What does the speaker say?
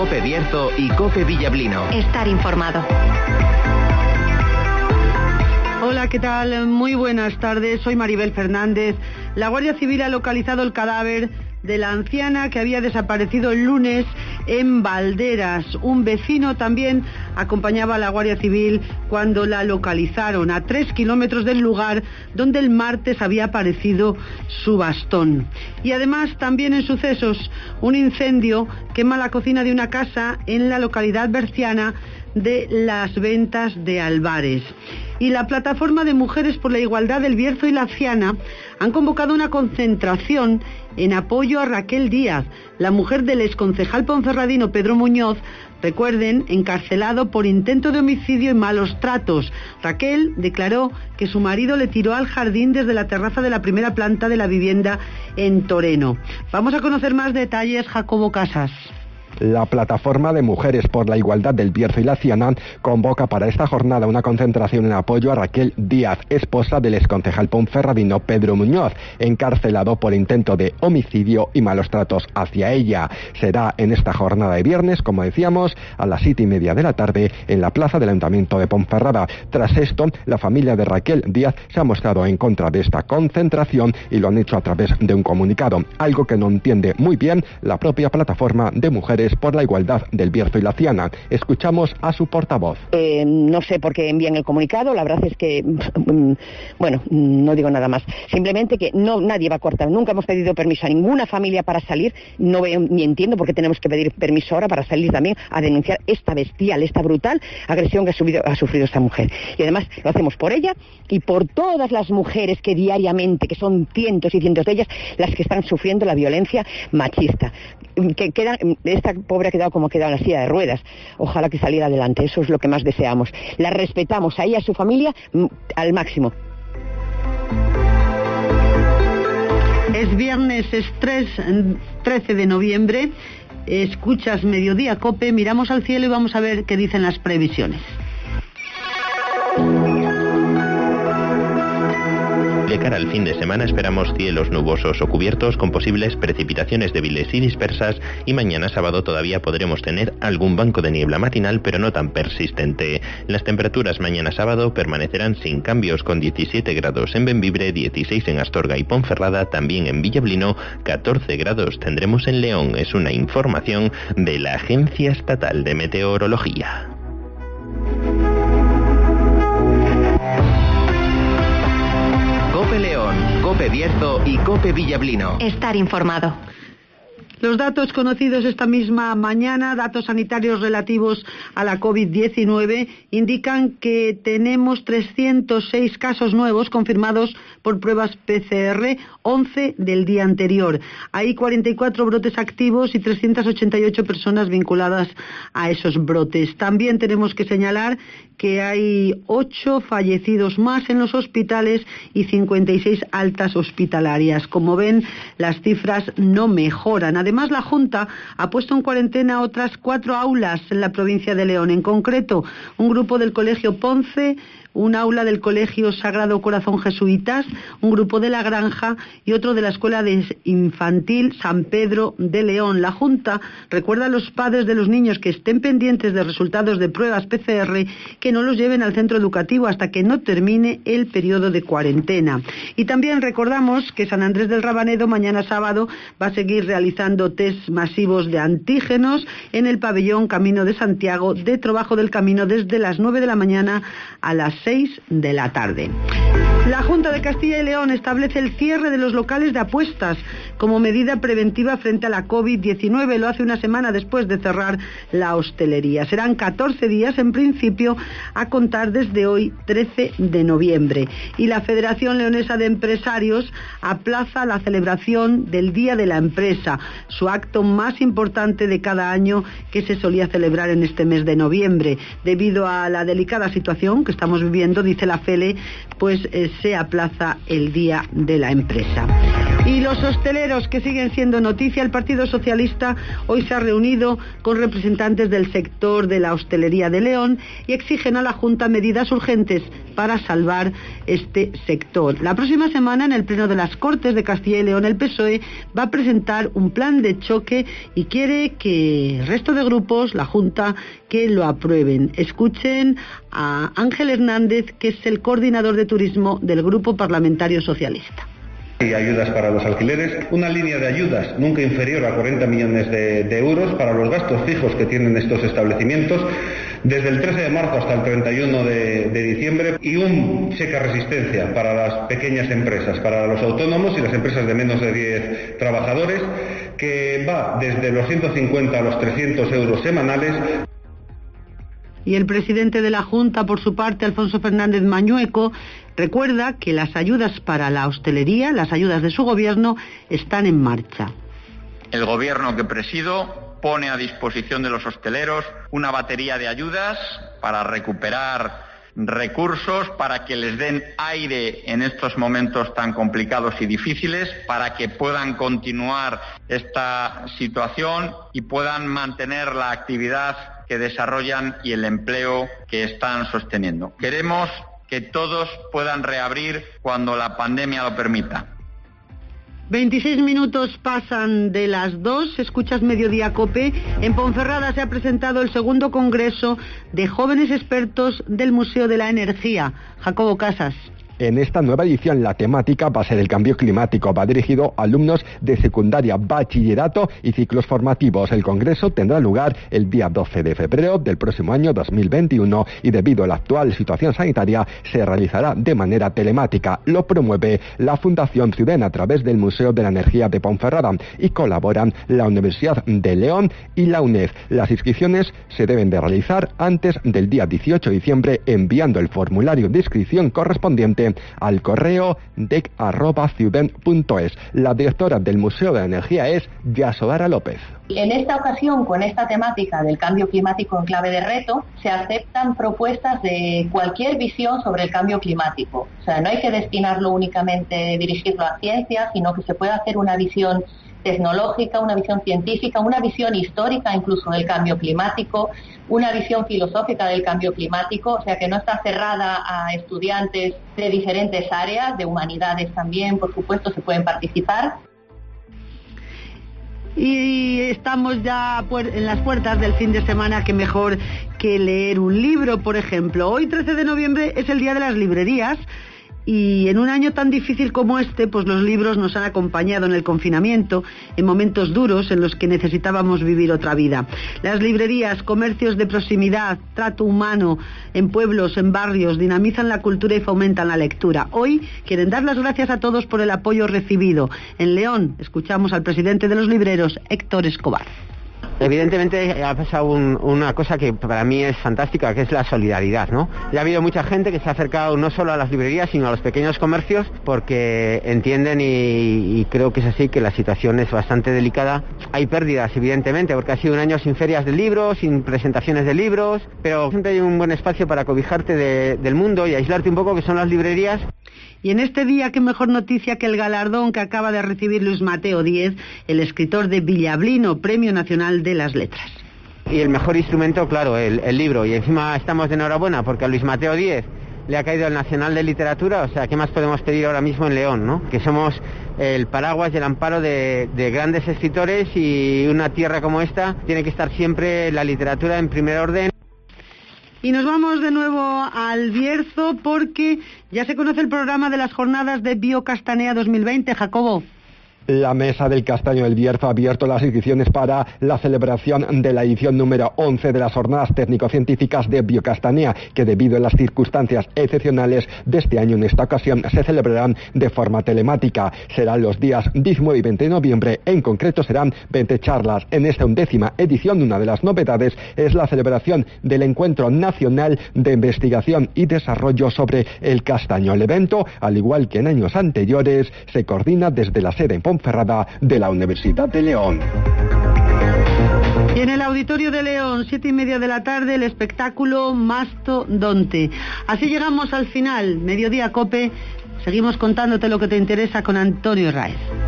COPE Bierzo y COPE Villablino. Estar informado. Hola, ¿qué tal? Muy buenas tardes, soy Maribel Fernández. La Guardia Civil ha localizado el cadáver de la anciana que había desaparecido el lunes en Valderas. Un vecino también acompañaba a la Guardia Civil cuando la localizaron a 3 kilómetros del lugar donde el martes había aparecido su bastón. Y además también en sucesos, un incendio quema la cocina de una casa en la localidad berciana de Las Ventas de Albares. Y la Plataforma de Mujeres por la Igualdad del Bierzo y la Ciana han convocado una concentración en apoyo a Raquel Díaz, la mujer del exconcejal ponferradino Pedro Muñoz, recuerden, encarcelado por intento de homicidio y malos tratos. Raquel declaró que su marido le tiró al jardín desde la terraza de la primera planta de la vivienda en Toreno. Vamos a conocer más detalles, Jacobo Casas. La Plataforma de Mujeres por la Igualdad del Bierzo y la Ciana convoca para esta jornada una concentración en apoyo a Raquel Díaz, esposa del exconcejal ponferradino Pedro Muñoz, encarcelado por intento de homicidio y malos tratos hacia ella. Será en esta jornada de viernes, como decíamos, a las 7:30 de la tarde en la plaza del Ayuntamiento de Ponferrada. Tras esto, la familia de Raquel Díaz se ha mostrado en contra de esta concentración y lo han hecho a través de un comunicado, algo que no entiende muy bien la propia Plataforma de Mujeres por la Igualdad del Bierzo y la Ciana. Escuchamos a su portavoz. No sé por qué envían el comunicado, la verdad es que, bueno, no digo nada más. Simplemente que nadie va a cortar. Nunca hemos pedido permiso a ninguna familia para salir. No veo ni entiendo por qué tenemos que pedir permiso ahora para salir también a denunciar esta bestial, esta brutal agresión que ha sufrido esta mujer. Y además lo hacemos por ella y por todas las mujeres que diariamente, que son cientos y cientos de ellas, las que están sufriendo la violencia machista. Esta pobre ha quedado como ha quedado en la silla de ruedas. Ojalá que saliera adelante, eso es lo que más deseamos. La respetamos a ella y a su familia al máximo. Es viernes, es 13 de noviembre, escuchas Mediodía COPE, miramos al cielo y vamos a ver qué dicen las previsiones. De cara al fin de semana esperamos cielos nubosos o cubiertos con posibles precipitaciones débiles y dispersas, y mañana sábado todavía podremos tener algún banco de niebla matinal, pero no tan persistente. Las temperaturas mañana sábado permanecerán sin cambios, con 17 grados en Bembibre, 16 en Astorga y Ponferrada, también en Villablino, 14 grados tendremos en León. Es una información de la Agencia Estatal de Meteorología. COPE León, COPE Bierzo y COPE Villablino. Estar informado. Los datos conocidos esta misma mañana, datos sanitarios relativos a la COVID-19, indican que tenemos 306 casos nuevos confirmados por pruebas PCR, 11 del día anterior. Hay 44 brotes activos y 388 personas vinculadas a esos brotes. También tenemos que señalar que hay 8 fallecidos más en los hospitales y 56 altas hospitalarias. Como ven, las cifras no mejoran. Además, la Junta ha puesto en cuarentena otras 4 aulas en la provincia de León. En concreto, un grupo del Colegio Ponce, un aula del Colegio Sagrado Corazón Jesuitas, un grupo de La Granja y otro de la Escuela de Infantil San Pedro de León. La Junta recuerda a los padres de los niños que estén pendientes de resultados de pruebas PCR que no los lleven al centro educativo hasta que no termine el periodo de cuarentena. Y también recordamos que San Andrés del Rabanedo mañana sábado va a seguir realizando test masivos de antígenos en el pabellón Camino de Santiago de Trabajo del Camino desde las 9 de la mañana a las 6 de la tarde. La Junta de Castilla y León establece el cierre de los locales de apuestas como medida preventiva frente a la COVID-19. Lo hace una semana después de cerrar la hostelería. Serán 14 días en principio a contar desde hoy, 13 de noviembre. Y la Federación Leonesa de Empresarios aplaza la celebración del Día de la Empresa, su acto más importante de cada año que se solía celebrar en este mes de noviembre. Debido a la delicada situación que estamos viviendo, dice la FELE, pues se aplaza el Día de la Empresa. Y los hosteleros libreros que siguen siendo noticia, el Partido Socialista hoy se ha reunido con representantes del sector de la hostelería de León y exigen a la Junta medidas urgentes para salvar este sector. La próxima semana, en el Pleno de las Cortes de Castilla y León, el PSOE va a presentar un plan de choque y quiere que el resto de grupos, la Junta, que lo aprueben. Escuchen a Ángel Hernández, que es el coordinador de turismo del Grupo Parlamentario Socialista. Y ayudas para los alquileres, una línea de ayudas nunca inferior a 40 millones de euros para los gastos fijos que tienen estos establecimientos desde el 13 de marzo hasta el 31 de diciembre y un cheque a resistencia para las pequeñas empresas, para los autónomos y las empresas de menos de 10 trabajadores, que va desde los 150 a los 300 euros semanales. Y el presidente de la Junta, por su parte, Alfonso Fernández Mañueco, recuerda que las ayudas para la hostelería, las ayudas de su gobierno, están en marcha. El gobierno que presido pone a disposición de los hosteleros una batería de ayudas para recuperar recursos, para que les den aire en estos momentos tan complicados y difíciles, para que puedan continuar esta situación y puedan mantener la actividad que desarrollan y el empleo que están sosteniendo. Queremos que todos puedan reabrir cuando la pandemia lo permita. 26 minutos pasan de las 2, escuchas Mediodía COPE. En Ponferrada se ha presentado el segundo congreso de jóvenes expertos del Museo de la Energía. Jacobo Casas. En esta nueva edición la temática va a ser el cambio climático. Va dirigido a alumnos de secundaria, bachillerato y ciclos formativos. El congreso tendrá lugar el día 12 de febrero del próximo año 2021 y debido a la actual situación sanitaria se realizará de manera telemática. Lo promueve la Fundación Ciuden a través del Museo de la Energía de Ponferrada y colaboran la Universidad de León y la UNED. Las inscripciones se deben de realizar antes del día 18 de diciembre enviando el formulario de inscripción correspondiente al correo dec@ciuden.es. La directora del Museo de la Energía es Yasodara López. En esta ocasión, con esta temática del cambio climático en clave de reto, se aceptan propuestas de cualquier visión sobre el cambio climático. O sea, no hay que destinarlo únicamente, dirigirlo a ciencia, sino que se puede hacer una visión tecnológica, una visión científica, una visión histórica incluso del cambio climático, una visión filosófica del cambio climático, o sea que no está cerrada a estudiantes de diferentes áreas, de humanidades también, por supuesto, se pueden participar. Y estamos ya en las puertas del fin de semana, que mejor que leer un libro, por ejemplo. Hoy, 13 de noviembre, es el Día de las Librerías. Y en un año tan difícil como este, pues los libros nos han acompañado en el confinamiento, en momentos duros en los que necesitábamos vivir otra vida. Las librerías, comercios de proximidad, trato humano en pueblos, en barrios, dinamizan la cultura y fomentan la lectura. Hoy quieren dar las gracias a todos por el apoyo recibido. En León escuchamos al presidente de los libreros, Héctor Escobar. Evidentemente ha pasado una cosa que para mí es fantástica, que es la solidaridad, ¿no? Ya ha habido mucha gente que se ha acercado no solo a las librerías, sino a los pequeños comercios, porque entienden y creo que es así, que la situación es bastante delicada. Hay pérdidas, evidentemente, porque ha sido un año sin ferias de libros, sin presentaciones de libros, pero siempre hay un buen espacio para cobijarte del mundo y aislarte un poco, que son las librerías. Y en este día, qué mejor noticia que el galardón que acaba de recibir Luis Mateo Díez, el escritor de Villablino, Premio Nacional de las Letras. Y el mejor instrumento, claro, el libro. Y encima estamos de enhorabuena porque a Luis Mateo Díez le ha caído el Nacional de Literatura, o sea, ¿qué más podemos pedir ahora mismo en León, no? Que somos el paraguas y el amparo de grandes escritores, y una tierra como esta tiene que estar siempre la literatura en primer orden. Y nos vamos de nuevo al Bierzo porque ya se conoce el programa de las jornadas de Biocastanea 2020, Jacobo. La Mesa del Castaño del Bierzo ha abierto las inscripciones para la celebración de la edición número 11 de las jornadas técnico-científicas de Biocastanea, que debido a las circunstancias excepcionales de este año en esta ocasión se celebrarán de forma telemática. Serán los días 19 y 20 de noviembre, en concreto serán 20 charlas. En esta 11ª edición, una de las novedades es la celebración del Encuentro Nacional de Investigación y Desarrollo sobre el Castaño. El evento, al igual que en años anteriores, se coordina desde la sede en Ponferrada de la Universidad de León. Y en el Auditorio de León, 7:30 de la tarde, el espectáculo Mastodonte. Así llegamos al final. Mediodía COPE. Seguimos contándote lo que te interesa con Antonio Raez.